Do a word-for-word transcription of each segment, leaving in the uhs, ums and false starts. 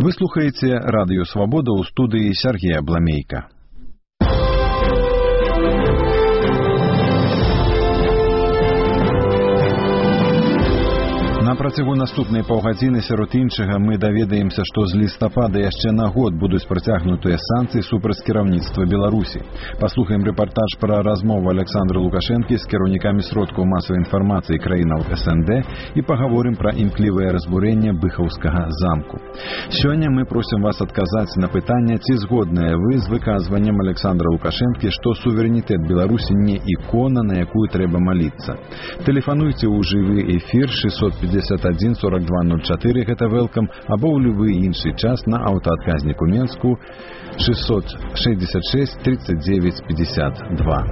Вы слухаеце радыё Свабода ў студыі Сергея Бламейка. На працягу наступнай паўгадзіны сярод іншага мы даведаемся, што з лістапада яшчэ на год будуць працягнутыя санкцыі супраць кіраўніцтва Беларусі. Паслухаем рэпартаж пра размову Александра Лукашэнкі з кіраўнікамі сродкаў масавай інфармацыі краінаў эс эн дэ і пагаворым пра імклівае разбурэнне Быхаўскага замку. Сёння мы просім вас адказаць на пытанне, ці згодныя вы з выказваннем Александра Лукашэнкі, што суверэнітэт Беларусі не ікона, на якую трэба маліцца. Тэлефануйце ў жывы эфір шэсцьсот пятьдесят один сорок два ноль четыре, гэта welcome, або ў любы іншы час на аўтаадказніку Менску шестьсот шестьдесят шесть тридцать девять пятьдесят два.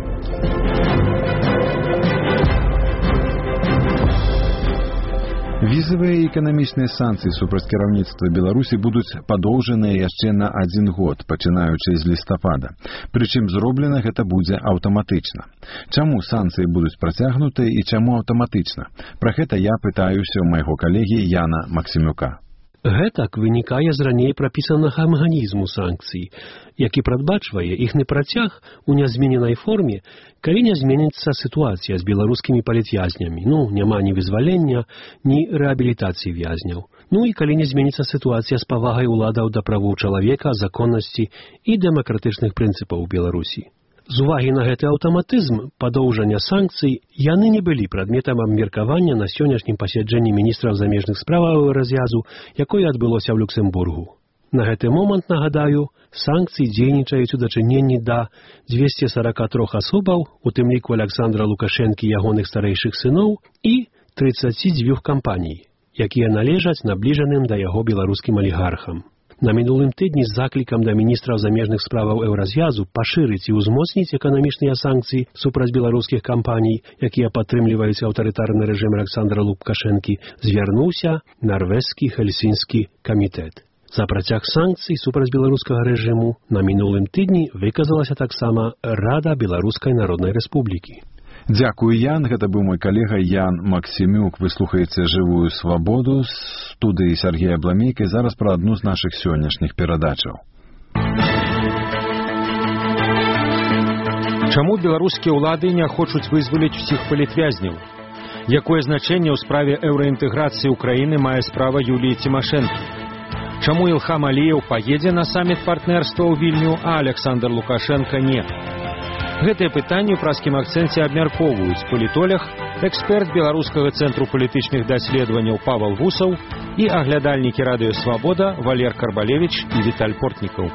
Візавыя і эканамічныя санкцыі супраць кіраўніцтва Беларусі будуць падоўжаныя яшчэ на адзін год, пачынаючы з лістапада. Прычым зроблена гэта будзе аўтаматычна. Чаму санкцыі будуць працягнутыя і чаму аўтаматычна? Пра гэта я пытаюся ў майго калегі Яна Максімюка. Гэтак вынікае з раней прапісанага механізму санкцый, які прадбачвае іхны працяг у нязмененай форме, калі не зменіцца сітуацыя з беларускімі палітвязнямі, ну, няма ні вызвалення, ні рэабілітацыі вязняў. Ну і калі не зменіцца сітуацыя з павагай уладаў да правоў чалавека, законнасці і дэмакратычных прынцыпаў у Беларусі. З увагі на гэты аўтаматызм падоўжання санкцый яны не былі прадметам абмеркавання на сённяшнім пасяджэнні міністраў замежных справаў развязу, якое адбылося ў Люксембургу. На гэты момант, нагадаю, санкцыі дзейнічаюць у дачыненні да дзвесце сорок три асобаў, у тым ліку Александра Лукашэнкі і ягоных старэйшых сыноў і тридцать два кампаній, якія належаць набліжаным да яго беларускім алігархам. На мінулым тыдні з заклікам да міністраў замежных справаў Еўразвязу пашырыць і ўзмоцніць эканамічныя санкцыі супраць беларускіх кампаній, якія падтрымліваюць аўтарытарны рэжым Александра Лукашэнкі, звярнуўся нарвежскі Хельсінскі камітэт. За працяг санкцый супраць беларускага рэжыму на мінулым тыдні выказалася таксама Рада Беларускай Народнай Рэспублікі. Дзякую, Ян. Гэта быў мой калега Ян Максімюк. Вы слухаеце жывую свабоду з студыі Сергея Бламейка. І зараз пра адну з нашых сённяшніх перадачаў. Чаму беларускія ўлады не хочуць вызваліць усіх палітвязняў? Якое значэнне ў справе еўраінтэграцыі ўкраіны мае справа Юліі Цімашэнкі? Чаму Ілхам Аліеў паедзе на саміт партнерства ў Вільню, а Александр Лукашенко не? Гэтыя пытанні ў праскім акцэнце абмяркоўваюць палітолог, эксперт Беларускага цэнтру палітычных даследаванняў Павал Вусаў і аглядальнікі радыё Свабода Валер Карбалевіч і Віталь Портнікаў.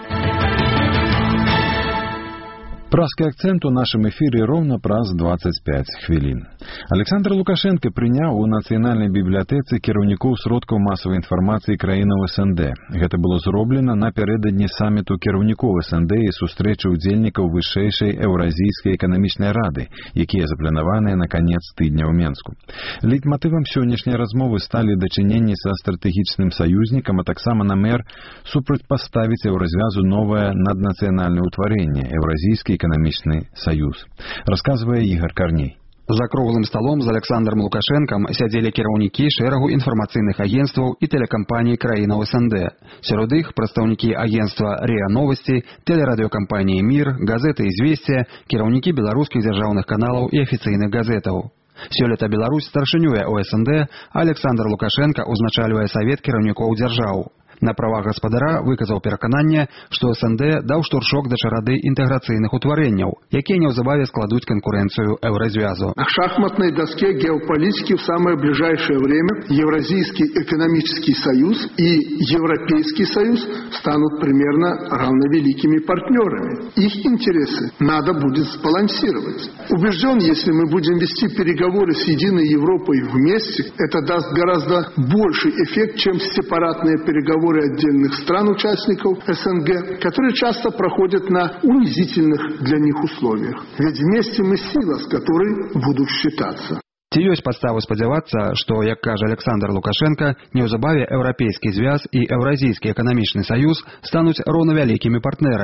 Праскі акцэнт у нашым эфіры роўна праз двадцать пять хвілін. Александр Лукашенко прыняў у нацыянальнай бібліятэцы кіраўнікоў сродкаў масавай інфармацыі краінаў эс эн дэ. Гэта было зроблена напярэдадні саміту кіраўнікоў эс эн дэ і сустрэчы ўдзельнікаў вышэйшай Еўразійскай эканамічнай рады, якія запланаваныя на канец тыдня ў Менску. Лейтматывам сённяшняй размовы сталі дачыненні са стратэгічным саюзнікам, а таксама намер супрацьпаставіць Еўразвязу новае наднацыянальнае ўтварэнне Еўразійскі эканамічны саюз. Расказвае Ігор Карней. За круглым сталом з Александром Лукашэнкам сядзелі кіраўнікі шэрагу інфармацыйных агенцтваў і тэлекампаній краінаў эс эн дэ. Сярод іх прадстаўнікі агенцтва РИА Новости, тэлерадыёкампаніі Мир, газеты «Известия», кіраўнікі беларускіх дзяржаўных каналаў і афіцыйных газетаў. Сёлета Беларусь старшынюе ў эс эн дэ, а Александр Лукашенко узначальвае савет кіраўнікоў дзяржаў. На правах гаспадара выказаў перакананне, што эс эн дэ даў штуршок да чарады інтэграцыйных утварэнняў, якія неўзабаве складуць конкуренцию Евразвязу. На шахматной доске геополитики в самое ближайшее время Евразийский экономический союз и Европейский союз станут примерно равновеликими партнерами. Их интересы надо будет сбалансировать. Убежден, если мы будем вести переговоры с Единой Европой вместе, это даст гораздо больший эффект, чем сепаратные переговоры отдельных стран-участников эс эн гэ, которые часто проходят на унизительных для них условиях. Ведь вместе мы сила, с которой будут считаться. Ці ёсць падставы спадзявацца, што, як кажа Александр Лукашенко, неўзабаве Еўрапейскі звяз і Еўразійскі эканамічны саюз стануць роўнавялікімі партнерамі.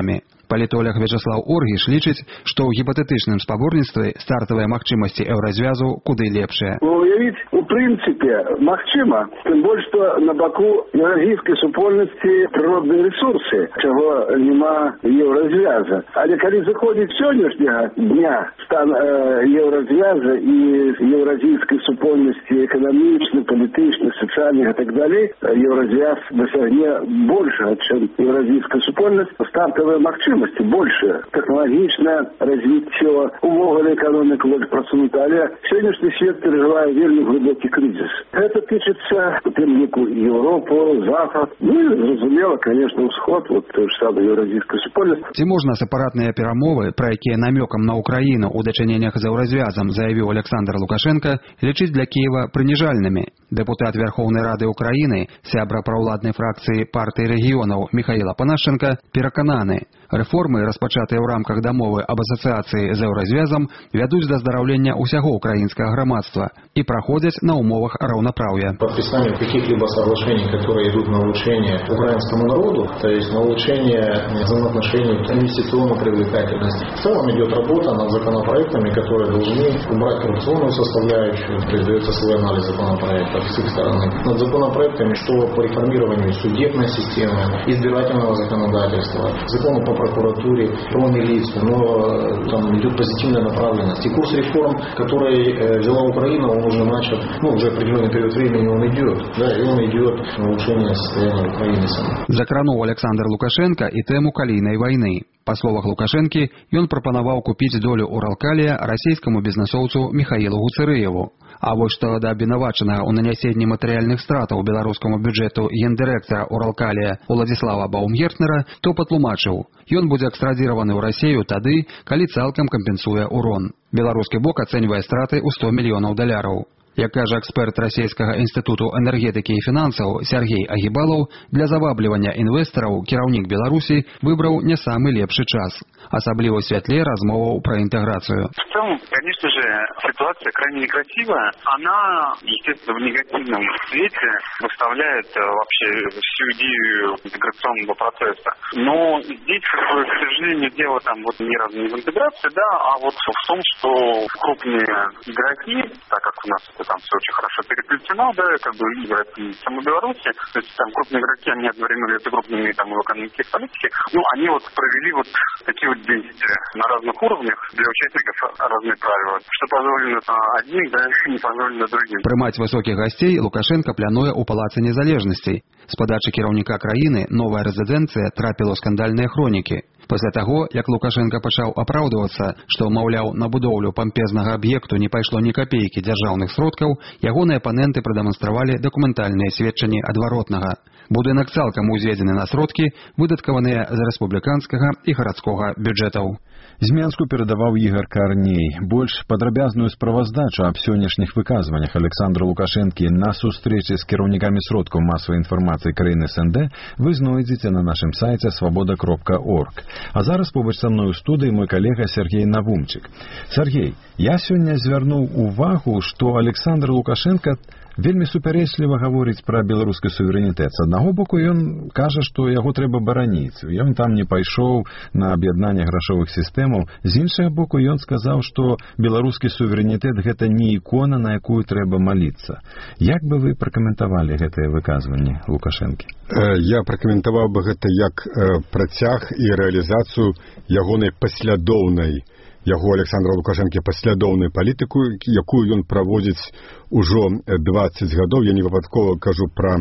Палітолог Вячеслав Оргіш лічыць, што ў гіпатэтычным спаборніцтве стартавыя магчымасці еўразвязу куды лепшыя. Уявіць, у прынцыпе, магчыма, тым больш, што на баку еўразійскай супольнасці прыродныя рэсурсы, чаго няма еўразвяза. Але калі заходзіць сённяшняга дня стан э, еўразвяза і еўразійскай супольнасці эканамічна, палітычна, сацыяльна і так далей, еўразвяз дасягне большага, чым еўразійская супольнасць. Стартавыя магчымасці большыя, тэхналагічнае развіццё, увогуле эканоміка больш прасунута, але сённяшні свет перажывае вельмі глыбокі крызіс. Гэта тычыцца у тым ліку Еўропу, Захад, ну і зразумела, конечно, ўсход, вот той ж самой еўразійскай супольнасці. Ці можна сепаратныя перамовы, пра якія намёкам на Украіну ў дачыненнях з еўразвязам заявіў Александр Лукашенко, лічыць для Киева прыніжальнымі. Дэпутат Верховнай Рады Украіны, сябра праўладнай фракцыі партыі рэгіёнаў Михаила Панашченка перакананы, рэформы, распачатыя ў рамках дамовы аб асацыяцыі з еўразвязам, вядуць да здараўлення ўсяго украінскага грамадства і праходзяць на умовах раўнапраўя. Подписание каких-либо соглашений, которые идут на улучшение украинскому народу, то есть на улучшение взаимоотношений, инвестиционной привлекательности. В целом идет работа над законопроектами, которые должны убрать коррупционную составляющую, то есть дается свой анализ законопроектов с их стороны. Над законопроектами, что по реформированию судебной системы, избирательного законодательства, закону по прокуратуре, про милицию, но там идет позитивная направленность. И курс реформ, который э, взяла Украина, он уже начат, ну, уже определенный период времени он идет, да, и он идет на улучшение состояния Украины самой. Закрануў Александр Лукашенко і тэму калійнай вайны. Па словах Лукашэнкі, ён прапанаваў купіць долю Уралкалія расійскаму бізнесоўцу Михаилу Гуцэрыеву. А вось што да абвінавачанага ў нанясенні матэрыяльных стратаў беларускаму бюджэту гендырэктара Уралкалія Уладзіслава Баумгертнера, то патлумачыў, ён будзе экстрадыраваны ў Расію тады, калі цалкам кампенсуе урон. Беларускі бок ацэньвае страты ў сто мільёнаў даляраў. Як кажа эксперт Расійскага інстытуту энергетыкі і фінансаў Сергей Агібалаў, для заваблівання інвестараў кіраўнік Беларусі выбраў не самы лепшы час, асабліва ў святле размоваў пра інтэграцыю. В целом, конечно же, ситуация крайне некрасивая. Она, естественно, в негативном свете выставляет вообще всю идею интеграционного процесса. Но здесь, как бы, к сожалению, дело там вот ни разу не в интеграции, да, а вот в том, что крупные игроки, так как у нас это там все очень хорошо переплетено, да, как бы играют в самой Беларуси, то есть там крупные игроки, они одновременно являются крупными там в экономике и политике, ну, они вот провели вот такие вот действия на разных уровнях для участников разные правила, что позволено одним, да, не позволено другим. Прымаць высокіх гасцей Лукашенко плануе ў Палацы незалежнасцей. З падачы кіраўніка краіны новая рэзідэнцыя трапіла ў скандальныя хронікі. Пасля таго, як Лукашенко пачаў апраўдвацца, што, маўляў, на будоўлю пампезнага аб'екту не пайшло ні капейкі дзяржаўных сродкаў, ягоныя апаненты прадэманстравалі дакументальныя сведчанні адваротнага. Будынак цалкам узведзены на сродкі, выдаткаваныя з рэспубліканскага і гарадскога бюджэтаў. З Менску перадаваў Ігор Карней. Больш падрабязную справаздачу аб сённяшніх выказваннях Александра Лукашэнкі на сустрэчы з кіраўнікамі сродкаў масавай інфармацыі краіны СНД вы знойдзеце на нашым сайце свабода кропка орг. А зараз побач са мной у студыі мой калега Сергей Навумчык. Сергей, я сёння звярнуў увагу, што Александр Лукашенко вельмі супярэчліва гаворыць пра беларускі суверэнітэт. З аднаго боку, ён кажа, што яго трэба бараніць. Ён там не пайшоў на аб'яднанне грашовых сістэмаў. З іншага боку, ён сказаў, што беларускі суверэнітэт – гэта не ікона, на якую трэба маліцца. Як бы вы пракаментавалі гэтае выказванне Лукашэнкі? Я пракаментаваў бы гэта як працяг і рэалізацыю ягонай паслядоўнай яго Александра Лукашэнкі паслядоўную палітыку, якую ён праводзіць ужо дваццаць гадоў. Я не выпадкова кажу пра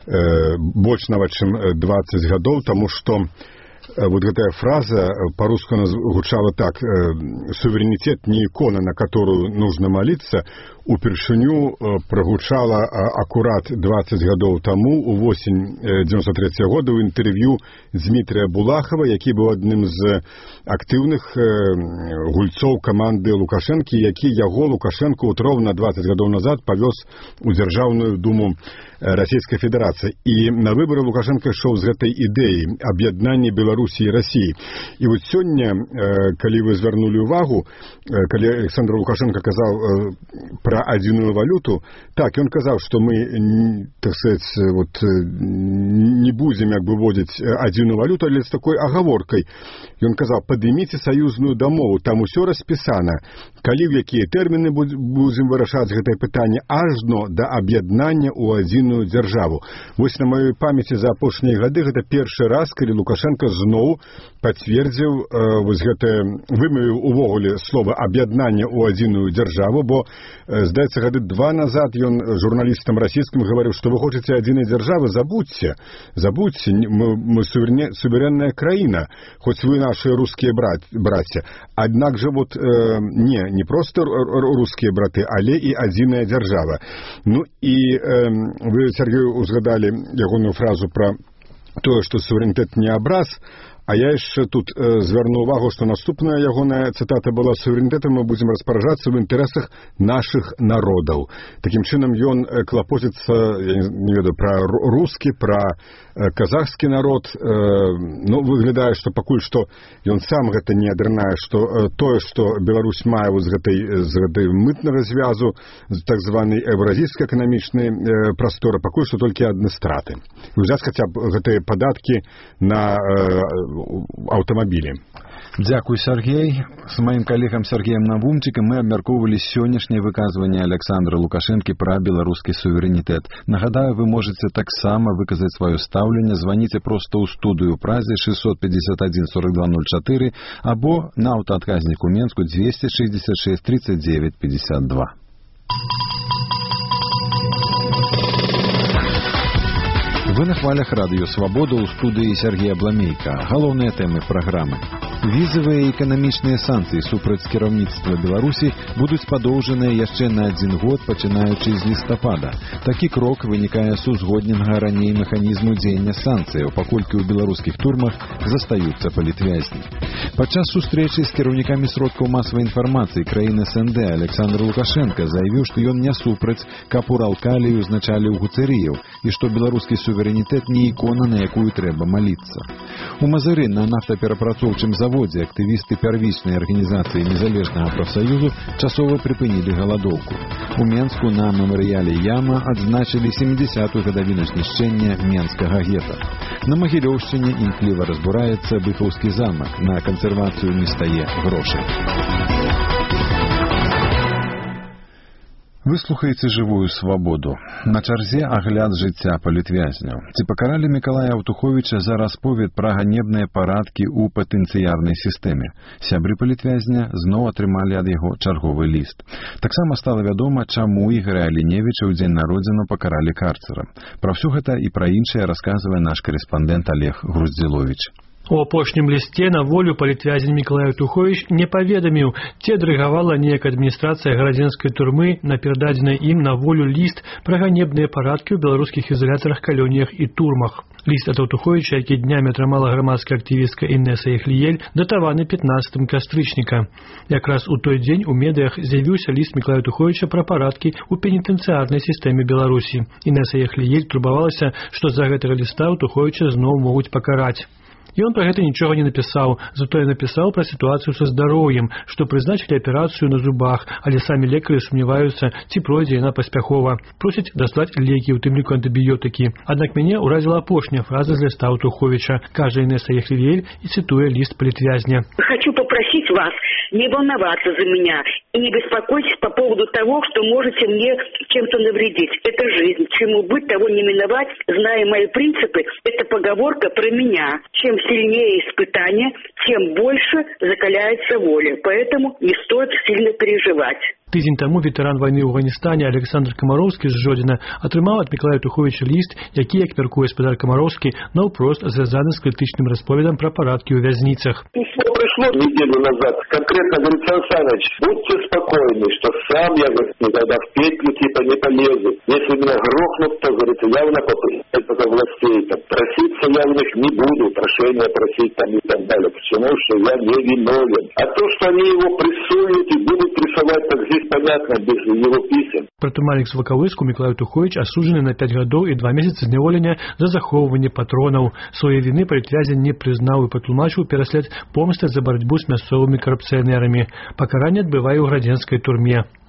э, больш нават чым дваццаць гадоў, таму што э, вот гэтая фраза по-руску гучала так: э, суверэнітэт не ікона, на которую нужно молиться, упершыню прагучала акурат дваццаць гадоў таму, у восень дзевяносто трэцяга года, ў інтэрв'ю Дмітрия Булахова, які быў адным з актыўных гульцоў каманды Лукашэнкі, які яго Лукашэнку от роўна дваццаць гадоў назад павёз у Дзяржаўную думу Расійскай Федэрацыі. І на выбары Лукашенко ішоў з гэтай ідэі аб'яднання Беларусі і Расіі. І вот сёння, калі вы звярнулі ўвагу, калі Александр Лукашенко казаў про адзіную валюту. Так, ён казаў, што мы, так сказать, вот, не будзем як бы вводзіць адзіную валюту, але з такой агаворкай. Ён казаў, падыміце саюзную дамову, там усё распісана. Калі в якія тэрміны будзем вырашаць гэтае пытанне, ажно да аб'яднання ў адзіную дзяржаву. Вось на маёй памяці за апошнія гады гэта першы раз, калі Лукашенко зноў пацвердзіў э, вось гэтае, вымавіў увогуле слова аб'яднання ў адзіную дзяржаву, бо, э, здаецца, гады два назад ён журналістам расійскім гаварыў, што вы хочаце адзінай дзяржавы, забудьце, забудьце, мы, мы суверне, суверенная краіна, хоць вы наши рускія брат, браці. Аднак жа вот э, не, не проста рускія браты, але і адзіная дзяржава. Ну і э, вы, Сергей, узгадалі ягоную фразу пра тое, што суверэнітэт не абраз, а я яшчэ тут э, звярну увагу, што наступная ягоная цытата была: суверэнітэтам мы будзем распараджацца ў інтарэсах нашых народаў. Такім чынам ён э, клапоціцца, я не, не ведаю, пра рускі, пра э, казахскі народ. Э, ну, выглядае, што пакуль што ён сам гэта не адрынае, што э, тое, што Беларусь мае з гэтай, з гэтай мытнага звязу, з так званай еўразійскай эканамічнай э, прасторы, пакуль што толькі адны страты. Узяць хаця б гэтыя падаткі на э, аўтамабілі. Дзякуй, Сергей. С маім калегам Сергеем Навумчыкам мы абмяркоўвалі сённяшняе выказванне Александра Лукашэнкі пра беларускі суверэнітэт. Нагадаю, вы можаце таксама выказаць сваё стаўленне. Званіце проста ў студыю празе шестьсот пятьдесят один сорок два ноль четыре або на аўтаадказніку Менску двести шестьдесят шесть тридцать девять пятьдесят два. Вы на хвалях радыё «Свабода» ў студыі Сергея Бламейка. Галоўныя тэмы праграмы. Візавыя і эканамічныя санкцыі супраць кіраўніцтва Беларусі будуць падоўжаныя яшчэ на адзін год, пачынаючы з лістапада. Такі крок вынікае з узгодненага раней механізму дзеяння санкцыяў, паколькі ў беларускіх турмах застаюцца палітвязні. Падчас сустрэчы з кіраўнікамі сродкаў масавай інфармацыі краін эс эн дэ Александр Лукашенко заявіў, што ён не супраць, каб уралкалію узначалі ў гуцэрыяў і што беларускі суверэнітэт не ікона, на якую трэба маліцца. У Мазыры на нафтаперапрацоўчым заводзе актывісты первічнай арганізацыі незалежнага прафсаюзу часова прыпынілі галадоўку. У Менску на мемарыяле Яма адзначылі сямідзясятую гадавіну знішчэння Менскага гета. На Магілёўшчыне імкліва разбураецца Быхаўскі замак. На кансервацыю не стае грошай. Вы слухаеце «Жывую свабоду». На чарзе агляд жыцця палітвязняў. Ці пакаралі Мікалая Аўтуховіча за расповед пра ганебныя парадкі ў патэнцыярнай сістэме? Сябры палітвязня зноў атрымалі ад яго чарговы ліст. Таксама стала вядома, чаму Ігоря Аліневіча ў дзень народзіну пакаралі карцерам. Пра ўсё гэта і пра іншае расказвае наш карэспандэнт Олег Груздзіловіч. У апошнім лісце на волю палітвязень Мікалай Аўтуховіч не паведаміў, ці адрэгавала неяк адміністрацыя гарадзенскай турмы на перададзены ім на волю ліст пра ганебныя парадкі ў беларускіх ізалятарах, калоніях і турмах. Ліст ад Аўтуховіча, які днямі атрымала грамадская актывістка Інеса Яхліель, датаваны пятнаццатым кастрычніка. Якраз у той дзень у медыях з'явіўся ліст Мікалая Аўтуховіча пра парадкі ў пенітэнцыярнай сістэме Беларусі. Інеса Яхліель турбавалася, што з-за гэтага ліста Аўтуховіча зноў могуць пакараць. Ён пра гэта нічога не напісаў, затое напісаў пра сітуацыю са здароўем, што прызначылі аперацыю на зубах, але самі лекары сумняваюцца, ці пройдзе яна паспяхова. Просяць даслаць лекі, у тым ліку антыбіётыкі. Аднак мяне ўразіла апошняя фраза з ліста Аўтуховіча, кажа Інеса Яхліель і цытуе ліст палітвязня. Хочу попросить вас не волноваться за меня и не беспокойтесь по поводу того, что можете мне чем-то навредить. Это жизнь. Чему быть, того не миновать. Зная мои принципы, это поговорка про меня. Чем сильнее испытания, тем больше закаляется воля. Поэтому не стоит сильно переживать. Тыдзень таму ветэран вайны ў Афганістане Александр Камароўскі з Жодзіна атрымаў ад Мікалая Аўтуховіча ліст, які, як мяркуе спадар Камароўскі, наўпрост звязаны з крытычным расповедам пра парадкі ў вязніцах. Письмо пришло неделю назад. Конкретно говорит: Сан Саныч, будьте спокойны, что сам я, говорит, никогда в петлю типа не полезу. Если меня грохнут, то, говорит, явно попытаюсь властей. Там, проситься я у них не буду, прошения просить там и так далее. Почему? Что я не виновен. А то, что они его прессуют и будут прессовать, так здесь понятно, без его писем. Пратумальнік з Вакавыску Мікалай Аўтуховіч асуджаны на пяць гадоў і два месяцы зняволення за захоўванне патронаў. Свае віны палітвязень не прызнаў і патлумачыў пераслед помсты за барацьбу з мясцовымі карупцыянерамі. Пакаранне адбывае ў градзенскай турме.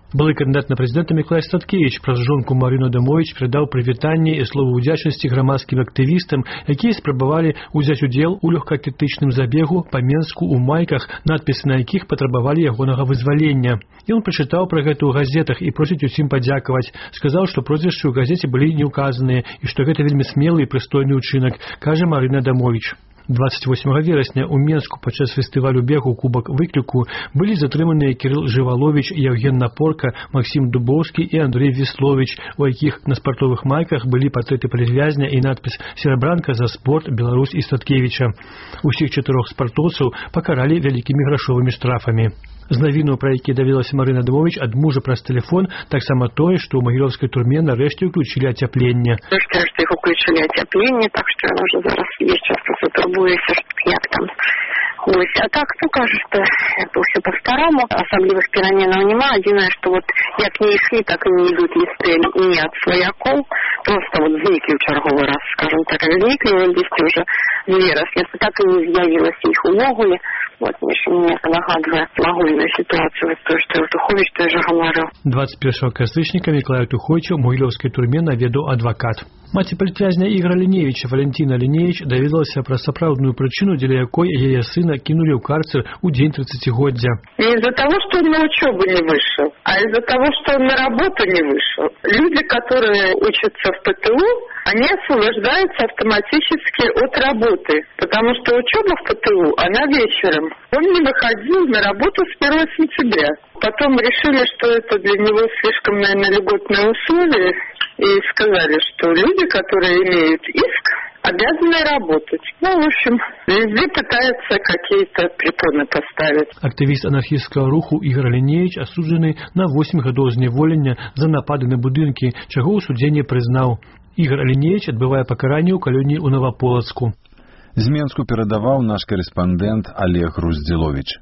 Былы кандидат на прэзідэнта Мікалай Статкевіч праз жонку Марыну Адамовіч перадаў прывітанне і словы ўдзячнасці грамадскім актывістам, якія спрабавалі ўзяць удзел у лёгкаатлетычным забегу па Менску ў майках, надпісы на якіх патрабавалі ягонага вызвалення. Ён прачытаў пра гэта ў газетах і просіць усім падзякаваць. Сказаў, што прозвішчы ў газеце былі не ўказаныя і што гэта вельмі смелы і прыстойны ўчынак, кажа Марына Адамовіч. двадцать восьмага верасня ў Менску падчас фестывалю бегу Кубак выкліку былі затрыманыя Кірыл Жываловіч, Яўген Напорка, Максім Дубоўскі і Андрей Весловіч, у якіх на спартовых майках былі партрэты палітвязня і надпіс «Серабранка за спорт, Беларусь і Статкевіча». Усіх чатырох спартоўцаў пакаралі вялікімі грашовымі штрафамі. З навіну, пра які даведалася Марына Адамовіч ад мужа праз тэлефон, таксама тое, што ў магілёўскай турме нарэшце ўключылі ацяпленне. Нарэшце, што іх уключылі ацяпленне, так што яно ўжо зараз есть час турбуюся, як там. Ось, а так, ну, кажется, это все по-старому, особливых переменов нема. Единое, что вот як не шли, так и не идут листы не от свояков, просто вот зникли в черговый раз, скажем так, зникли в листы уже две раз, если так и не з'явилось их умогли. Вот, мне нагадывает лагульную ситуацию, то, что Тухович тоже говорил. двадцать первого кастрычніка Мікалая Туховича ў магілёўскай турме наведаў адвакат. Маці палітвязня Ігора Ліневіча, Валентина Ліневіч, даведалася пра сапраўдную прычыну, дзеля якой яе сына кинули в карцер у день тридцатигоддзя. Не из-за того, что он на учебу не вышел, а из-за того, что он на работу не вышел. Люди, которые учатся в ПТУ, они освобождаются автоматически от работы, потому что учеба в ПТУ, она вечером. Он не выходил на работу с первого сентября. Потом решили, что это для него слишком, наверное, льготные условия, и сказали, что люди, которые имеют иск, обязаны работать. Ну, в общем, везде пытаются какие-то препоны поставить. Активист анархистского руху Ігор Ліневіч асуджаны на восемь гадоў зняволення за напады на будынкі, чаго ў судзе не прызнаў. Ігор Ліневіч адбывае пакаранне ў калоніі ў Новополацку. З Менску перадаваў наш корэспандэнт Олег Руздзіловіч.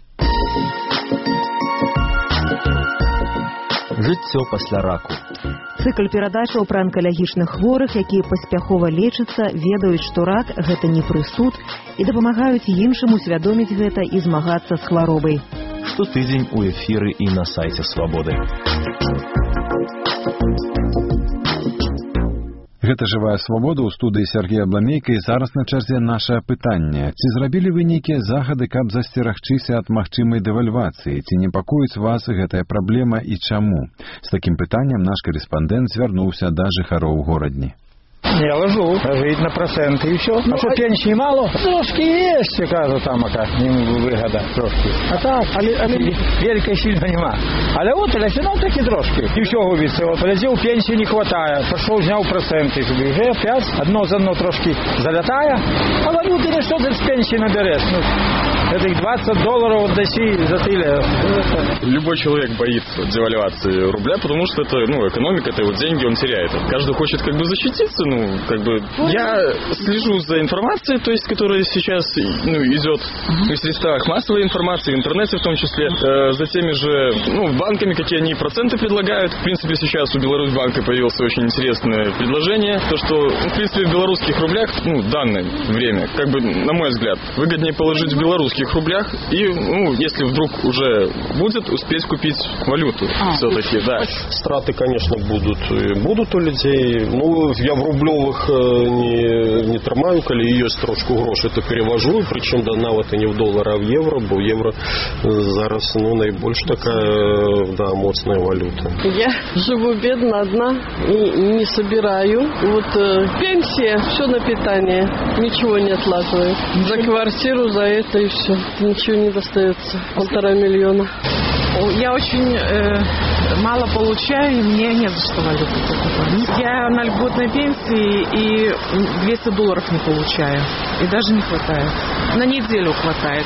Жыццё пасля раку. Цыкл перадачаў пра анкалагічных хворых, якія паспяхова лечацца, ведаюць, што рак – гэта не прысуд, і дапамагаюць іншым усвядоміць гэта і змагацца з хваробай. Штотыдзень у эфіры і на сайце Свабоды. Гэта «Жывая свабода» ў студыі Сергея Абламейка, і зараз на чарзе наша пытанне. Ці зрабілі вы нейкія загады, каб засцерагчыся ад магчымай дэвальвацыі? Ці непакоіць вас гэтая праблема і чаму? З такім пытаннем наш корэспандэнт звярнуўся да жыхароў горадні. Я ложу, жить на проценты и все. Ну, а что, пенсии мало? Трошки есть, кажется, там ока, не выгода, трошки. А так, але, але великой сильно нема. Але вот, але все равно таки трошки. И все губится. Вот, полезил, пенсии не хватает. Пошел, взял проценты. Уже опять, одно за одно трошки залетая. А валюты не что ты с пенсии наберешь. Ну, этих двадцать долларов отдаси за тыле. Любой человек боится девальвации рубля, потому что это, ну, экономика, это вот деньги он теряет. Каждый хочет как бы защититься, ну, как бы, я слежу за информацией, то есть, которая сейчас, ну, идет в средствах массовой информации, в интернете в том числе, э, за теми же, ну, банками, какие они проценты предлагают. В принципе, сейчас у Беларусьбанка появилось очень интересное предложение, то, что, в принципе, в белорусских рублях, ну, в данное время, как бы, на мой взгляд, выгоднее положить в белорусских рублях и, ну, если вдруг уже будет, успеть купить валюту а, все-таки, да. Страты, конечно, будут, будут у людей, ну, я в рублевых не, не трымаю, калі ёсць трошку грошай, то перевожу, причем да нават і не в доллары, а в евро, бо евро зараз, ну, найбольш такая, да, моцная валюта. Я живу бедно одна, не, не собираю. Вот э, пенсия, все на питание, ничего не отлаживаю. За квартиру, за это и все. Ничего не достается. Полтора миллиона. Я очень э, мало получаю, и мне не за что валюту покупать. Я на льготной пенсии и двести долларов не получаю. И даже не хватает. На неделю хватает.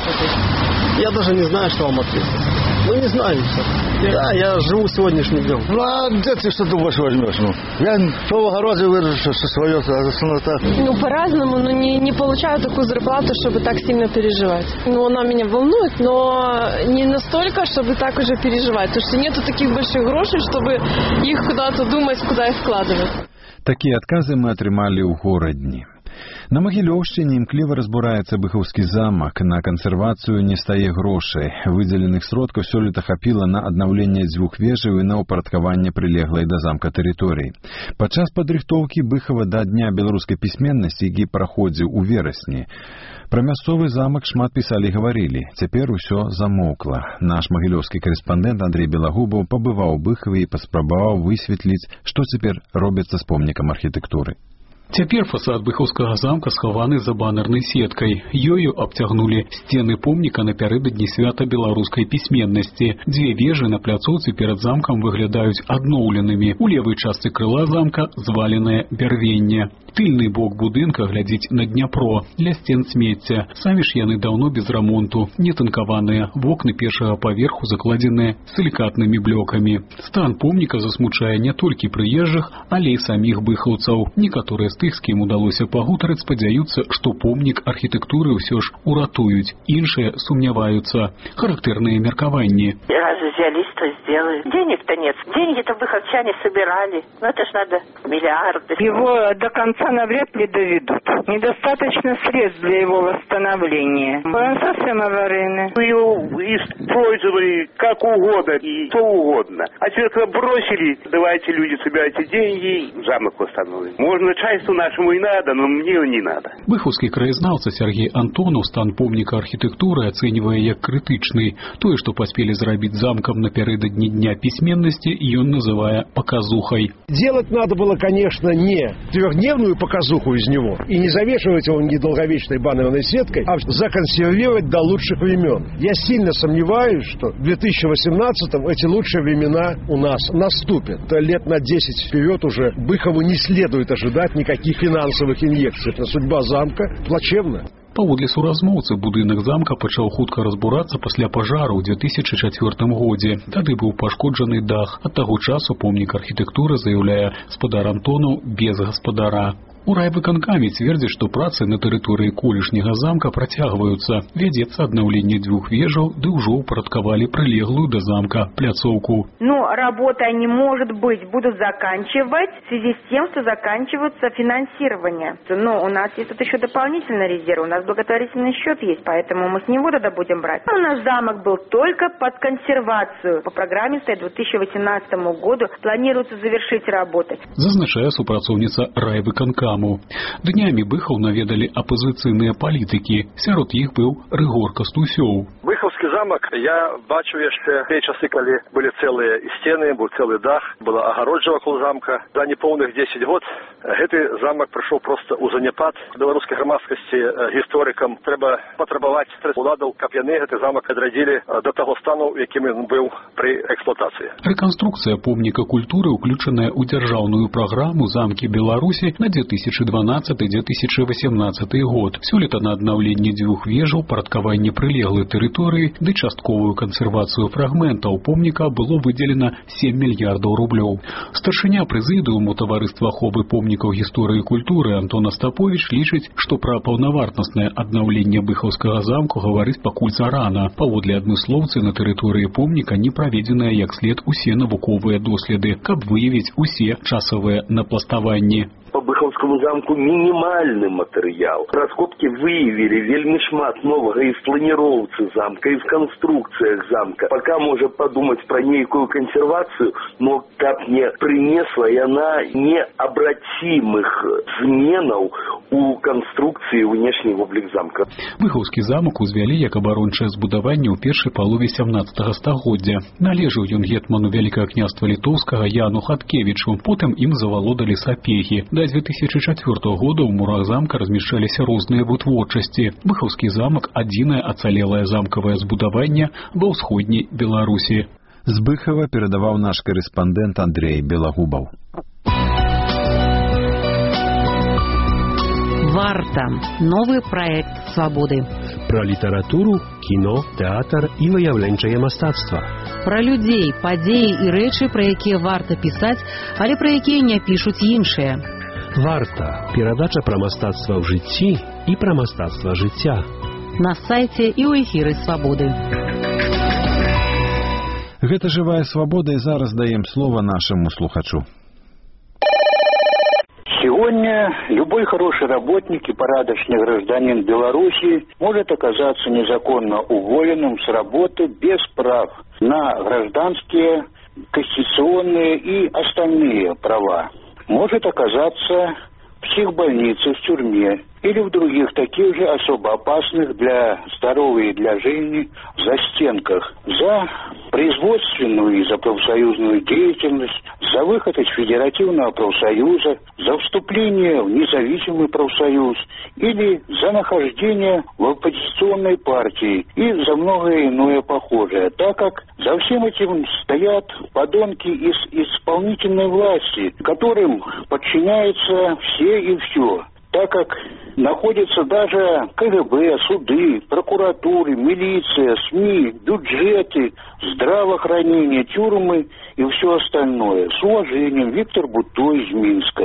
Я даже не знаю, что вам ответить. Ну, не знаю. Да, я живу сегодняшним днем. Ну, а где ты что думаешь возьмешь? Ну, я то в огороде выращу, что свое, а за так. Ну, по-разному, но не, не получаю такую зарплату, чтобы так сильно переживать. Ну, она меня волнует, но не настолько, чтобы так уже переживать. Потому что нету таких больших грошей, чтобы их куда-то думать, куда их вкладывать. Такія адказы мы атрымалі ў горадні. На Магілёўшчыне імкліва разбураецца быхаўскі замак. На кансервацыю не стае грошай. Выдзеленых сродкаў сёлета хапіла на аднаўленне дзвюх вежаў і на ўпарадкаванне прылеглай да замка тэрыторыі. Падчас падрыхтоўкі Быхава да дня беларускай пісьменнасці, які праходзіў у верасні, пра мясцовы замак шмат пісалі і гаварылі. Цяпер усё замоўкла. Наш магілёўскі карэспандэнт Андрей Белагубаў пабываў у Быхаве і паспрабаваў высветліць, што цяпер робіцца з помнікам архітэктуры. Цяпер фасад быхаўскага замка схаваны за банернай сеткай. Ёю абцягнулі сцены помніка напярэдадні свята беларускай пісьменнасці. Дзве вежы на пляцоўцы перад замкам выглядаюць адноўленымі. У левай частцы крыла замка зваленае бярвенне. Тыльны бок будынка глядзіць на Дняпро, ля сцен смецця. Самі ж яны даўно без рамонту, не танкаваныя. Вокны першага паверху закладзеныя сілікатнымі блёкамі. Стан помніка засмучае не толькі прыезджых, але і саміх быхаўцаў. Некаторыя з тых, з кім удалося пагутарыць, спадзяюцца, што помнік архітэктуры ўсё ж уратуюць. Іншыя сумняваюцца. Характэрныя меркаванні. Раз взялись, то сделали. Денег-то нет. Деньги-то быховчане собирали. Ну это ж надо миллиарды. Его до конца навряд ли доведут. Недостаточно средств для его восстановления. Он совсем аварийный. Мы его использовали как угодно и что угодно. А теперь когда бросили, давайте, люди, собирайте деньги, замок восстановим. Можно начальству нашему и надо, но мне не надо. Быхаўскі краязнаўца Сергей Антонов стан помніка архітэктуры ацэньвае як крытычны. Тое, што паспелі зрабіць замкам напярэдадні дня пісьменнасці, ён называе показухай. Делать надо было, конечно, не трехдневную показуху из него и не завешивать его недолговечной баннерной сеткой, а законсервировать до лучших времен. Я сильно сомневаюсь, что в две тысячи восемнадцатом эти лучшие времена у нас наступят. То лет на десять вперед уже Быхову не следует ожидать никаких финансовых инъекций. Судьба замка плачевна. Паводле суразмоўцы, будынак замка пачаў хутка разбурацца пасля пажару ў две тысячы чацвёртым годзе. Тады быў пашкоджаны дах. Ад таго часу помнік архітэктуры, заяўляе спадар Антонаў, без гаспадара. У райвыканкаме цвердзяць, што працы на тэрыторыі колішняга замка працягваюцца. Вядзецца аднаўленне дзвюх вежаў, ды ўжо ўпарадкавалі прылеглую да замка пляцоўку. Ну, работа не может быть, будут заканчивать в связи с тем, что заканчивается финансирование. Но у нас есть тут еще дополнительный резерв, у нас благотворительный счет есть, поэтому мы с него тогда будем брать. У нас замок был только под консервацию. По программе стоит к две тысячи восемнадцатому году планируется завершить работы. Зазначае супрацоўніца райвыканкама. Днямі Быхаў наведалі апазіцыйныя палітыкі. Сярод іх быў Рыгор Кастусёў. Быхаўскі замак я бачу яшчэ тыя часы, калі былі цэлыя сцены, быў цэлы дах, была агароджа вакол замка. За неполных десять год гэты замак прыйшоў проста ў заняпад. Беларускай грамадскасці, гісторыкам трэба патрабаваць уладаў, каб яны гэты замак адрадзілі да таго стану, якім ён быў пры эксплуатацыі. Рэканструкцыя помніка культуры ўключаная ў дзяржаўную праграму замкі Беларусі на две тысячи двенадцатый — две тысячи восемнадцатый год. Сёлета на аднаўленне дзвюх вежаў, парадкаванне прылеглай тэрыторыі ды частковую кансервацыю фрагментаў помніка было выделена семь мільярдаў рублёў. Старшыня прэзідыуму таварыства аховы помнікаў гісторыі і культуры Антон Астаповіч лічыць, што пра паўнавартаснае аднаўленне быхаўскага замку гаварыць пакуль зарана. Паводле адмыслоўцы, на тэрыторыі помніка не праведзеныя як след усе навуковыя доследы, каб выявіць усе часавыя напластаванні. По Быхаўскаму замку мінімальны матэрыял. Раскопкі выявілі вельмі шмат новага і в планіроўцы замка, і в канструкцыях замка. Пока можа падумаць пра нейкую кансервацыю, но каб не прынесла яна неабрацімых зменаў у канструкцыі ўнешні воблік замка. Быхаўскі замак узвялі як абарончае збудаванне ў першай палове сямнаццатага стагоддзя. Належаў ён гетману Вялікага княства літоўскага Яну Хаткевічу, потым ім завалодалі сапегі. Да две тысячи чацвёртага года ў мурах замка размяшчаліся розныя вытворчасці. Быхаўскі замак – адзінае ацалелае замкавае збудаванне ва ўсходняй Беларусі. З Быхава перадаваў наш карэспандэнт Андрей Белагубаў. «Варта» – новый проект «Свободы». Про літаратуру, кіно, тэатр і выяўленчае мастацтва. Пра людзей, падзеі і рэчы, пра якія варта пісаць, але пра якія не пішуць іншыя. «Варта» – перадача пра мастацтва ў жыцці і пра мастацтва жыцця. На сайце і ў эфіры «Свободы». Гэта «Жывая свабода» і зараз даем слова нашаму слухачу. Сегодня любой хороший работник и порядочный гражданин Беларуси может оказаться незаконно уволенным с работы без прав на гражданские, конституционные и остальные права. Может оказаться в психбольнице, в тюрьме или в других таких же особо опасных для здоровья и для жизни застенках за производственную и за профсоюзную деятельность, за выход из федеративного профсоюза, за вступление в независимый профсоюз или за нахождение в оппозиционной партии и за многое иное похожее, так как за всем этим стоят подонки из исполнительной власти, которым подчиняются все и все. Так как находятся даже ка гэ бэ, суды, прокуратуры, милиция, СМИ, бюджеты, здравоохранение, тюрьмы и все остальное. С уважением, Виктор Бутто из Минска.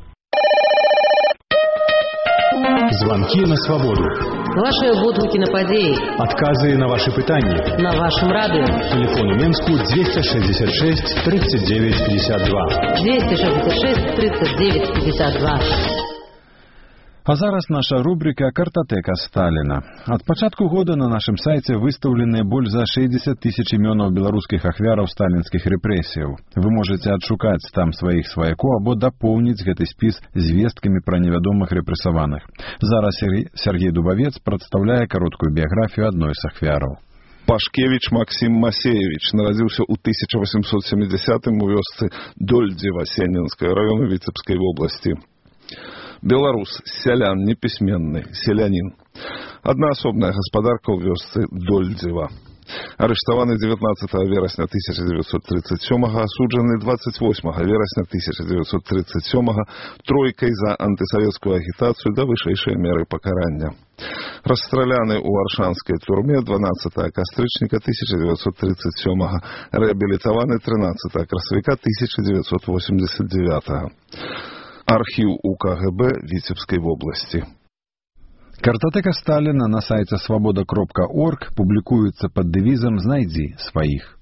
Звонки на свободу. Ваши водгуки на подеи. Отказы на ваши пытания. На вашем радио. Телефон у Менску двести шестьдесят шесть тридцать девять пятьдесят два. двести шестьдесят шесть тридцать девять пятьдесят два. А зараз наша рубрика «Картатэка Сталіна». Ад пачатку года на нашым сайце выстаўленыя больш за шэсцьдзесят тысяч імёнаў беларускіх ахвяраў сталінскіх рэпрэсіяў. Вы можаце адшукаць там сваіх сваякоў або дапоўніць гэты спіс звесткамі пра невядомых рэпрэсаваных. Зараз Сергей Дубавец прадстаўляе кароткую біяграфію адной з ахвяраў. Пашкевич Максим Масеевич нарадзіўся ў тысяча восемьсот семидесятым у вёсцы Дольдзева Сенінскага раёна Віцебскай вобласці. Беларус, сялян, непісьменны, селянин. Аднаасобная гаспадарка ў вёсцы Дольдзева. Арыштаваны дзевятнаццатага верасня тысяча девятьсот тридцать сёмага, асуджаны двадцать восьмага верасня тысяча девятьсот тридцать сёмага тройкай за антысавецкую агітацыю да вышэйшай меры пакарання. Расстраляны ў Варшанскай турме дванаццатага кастрычніка тысяча девятьсот тридцать сёмага, рэабілітаваны трынаццатага красавіка тысяча девятьсот восемьдесят девятага. Архіў у ка гэ бэ Віцебскай вобласці. Картатэка Сталіна на сайце свобода кропка орг публікуецца пад дэвізам «Знайдзі сваіх».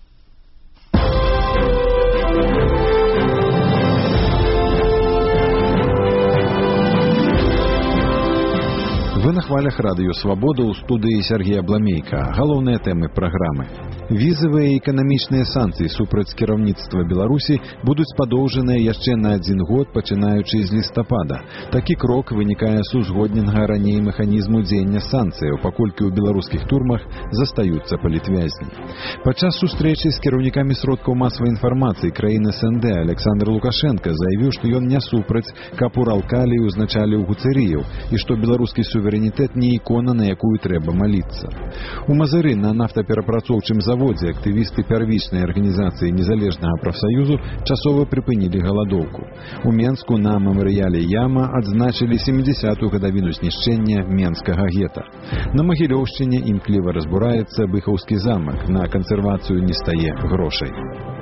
Вы на хвалях радыё «Свабода» ў студыі Сергея Бламейка. Галоўныя тэмы праграмы. Візавыя і эканамічныя санкцыі супраць кіраўніцтва Беларусі будуць падоўжаныя яшчэ на адзін год, пачынаючы з лістапада. Такі крок вынікае з узгодненага раней механізму дзеяння санкцыяў, паколькі ў беларускіх турмах застаюцца палітвязні. Падчас сустрэчы з кіраўнікамі сродкаў масавай інфармацыі краін эс эн дэ Александр Лукашенко заявіў, што ён не супраць, каб уралкалі узначаліў гуцэрыяў і што беларускі суверэнітэт не ікона, на якую трэба маліцца. У Мазыры на нафтаперапрацоўчым заводзе актывісты первічнай арганізацыі незалежнага прафсаюзу часова прыпынілі галадоўку. У Менску на мемарыяле Яма адзначылі сямідзясятую гадавіну знішчэння Менскага гета. На Магілёўшчыне імкліва разбураецца Быхаўскі замак, на кансервацыю не стае грошай.